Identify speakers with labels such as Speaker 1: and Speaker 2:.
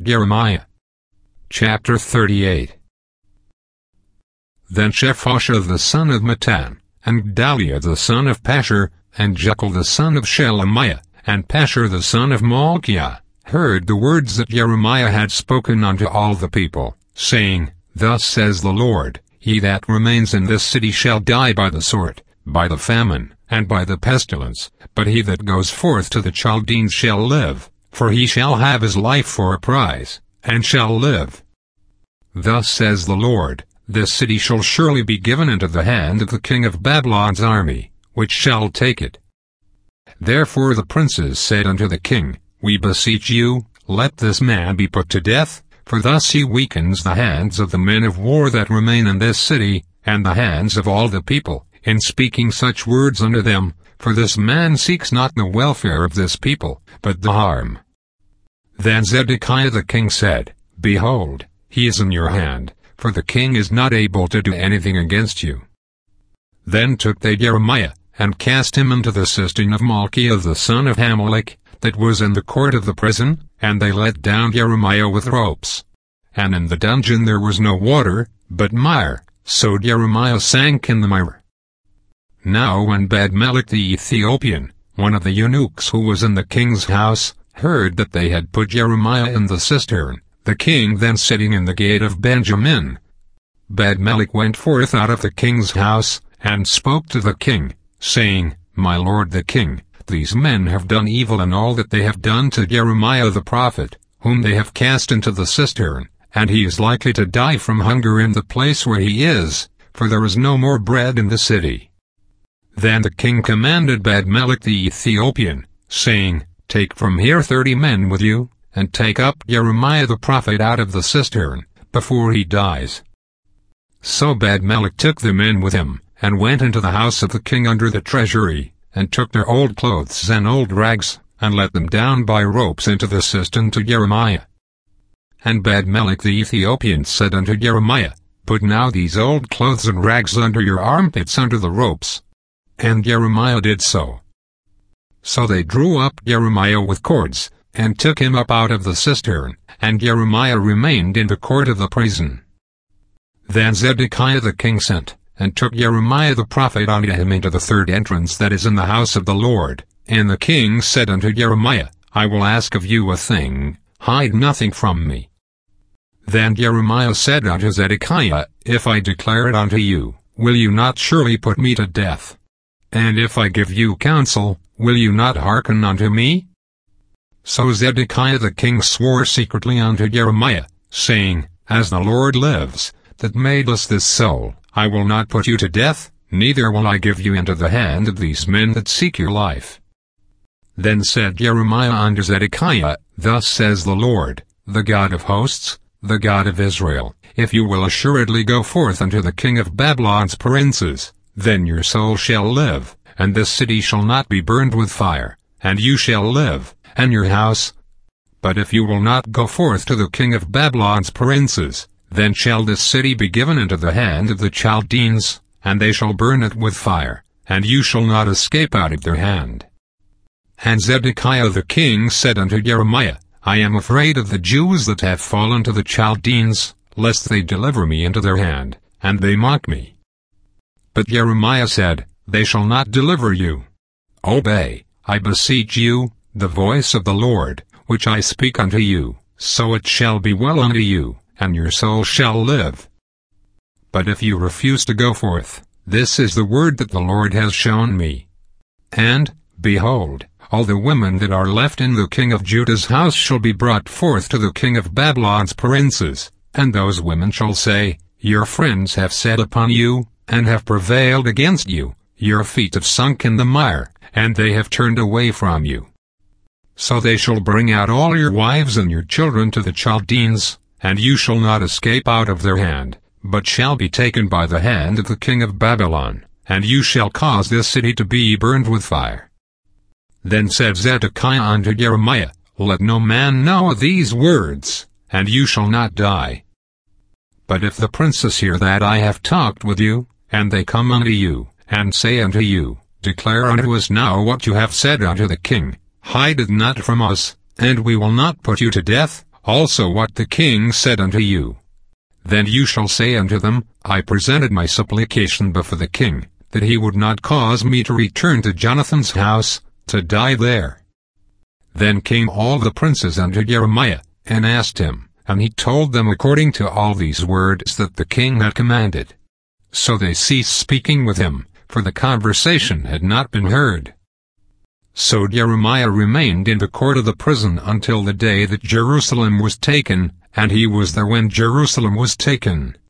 Speaker 1: Jeremiah chapter 38. Then Shephatiah the son of Mattan, and Gedaliah the son of Pashur, and Jekyll the son of Shelemiah, and Pashur the son of Malchiah, heard the words that Jeremiah had spoken unto all the people, saying, Thus says the Lord, He that remains in this city shall die by the sword, by the famine, and by the pestilence, but he that goes forth to the Chaldeans shall live, for he shall have his life for a prize, and shall live. Thus says the Lord, This city shall surely be given into the hand of the king of Babylon's army, which shall take it. Therefore the princes said unto the king, We beseech you, let this man be put to death, for thus he weakens the hands of the men of war that remain in this city, and the hands of all the people, in speaking such words unto them, for this man seeks not the welfare of this people, but the harm. Then Zedekiah the king said, Behold, he is in your hand, for the king is not able to do anything against you. Then took they Jeremiah, and cast him into the cistern of Malchiah the son of Hamelech, that was in the court of the prison, and they let down Jeremiah with ropes. And in the dungeon there was no water, but mire, so Jeremiah sank in the mire. Now when Badmelech the Ethiopian, one of the eunuchs who was in the king's house, heard that they had put Jeremiah in the cistern, the king then sitting in the gate of Benjamin, Badmelech went forth out of the king's house, and spoke to the king, saying, My lord the king, these men have done evil in all that they have done to Jeremiah the prophet, whom they have cast into the cistern, and he is likely to die from hunger in the place where he is, for there is no more bread in the city. Then the king commanded Badmelech the Ethiopian, saying, Take from here 30 men with you, and take up Jeremiah the prophet out of the cistern, before he dies. So Badmelech took the men with him, and went into the house of the king under the treasury, and took their old clothes and old rags, and let them down by ropes into the cistern to Jeremiah. And Badmelech the Ethiopian said unto Jeremiah, Put now these old clothes and rags under your armpits under the ropes. And Jeremiah did so. So they drew up Jeremiah with cords, and took him up out of the cistern, and Jeremiah remained in the court of the prison. Then Zedekiah the king sent, and took Jeremiah the prophet unto him into the third entrance that is in the house of the Lord. And the king said unto Jeremiah, I will ask of you a thing, hide nothing from me. Then Jeremiah said unto Zedekiah, If I declare it unto you, will you not surely put me to death? And if I give you counsel, will you not hearken unto me? So Zedekiah the king swore secretly unto Jeremiah, saying, As the Lord lives, that made us this soul, I will not put you to death, neither will I give you into the hand of these men that seek your life. Then said Jeremiah unto Zedekiah, Thus says the Lord, the God of hosts, the God of Israel, If you will assuredly go forth unto the king of Babylon's princes, then your soul shall live, and this city shall not be burned with fire, and you shall live, and your house. But if you will not go forth to the king of Babylon's princes, then shall this city be given into the hand of the Chaldeans, and they shall burn it with fire, and you shall not escape out of their hand. And Zedekiah the king said unto Jeremiah, I am afraid of the Jews that have fallen to the Chaldeans, lest they deliver me into their hand, and they mock me. But Jeremiah said, They shall not deliver you. Obey, I beseech you, the voice of the Lord, which I speak unto you, so it shall be well unto you, and your soul shall live. But if you refuse to go forth, this is the word that the Lord has shown me. And, behold, all the women that are left in the king of Judah's house shall be brought forth to the king of Babylon's princes, and those women shall say, Your friends have set upon you, and have prevailed against you, your feet have sunk in the mire, and they have turned away from you. So they shall bring out all your wives and your children to the Chaldeans, and you shall not escape out of their hand, but shall be taken by the hand of the king of Babylon, and you shall cause this city to be burned with fire. Then said Zedekiah unto Jeremiah, Let no man know these words, and you shall not die. But if the princes hear that I have talked with you, and they come unto you, and say unto you, Declare unto us now what you have said unto the king, hide it not from us, and we will not put you to death, also what the king said unto you. Then you shall say unto them, I presented my supplication before the king, that he would not cause me to return to Jonathan's house, to die there. Then came all the princes unto Jeremiah, and asked him, and he told them according to all these words that the king had commanded. So they ceased speaking with him, for the conversation had not been heard. So Jeremiah remained in the court of the prison until the day that Jerusalem was taken, and he was there when Jerusalem was taken.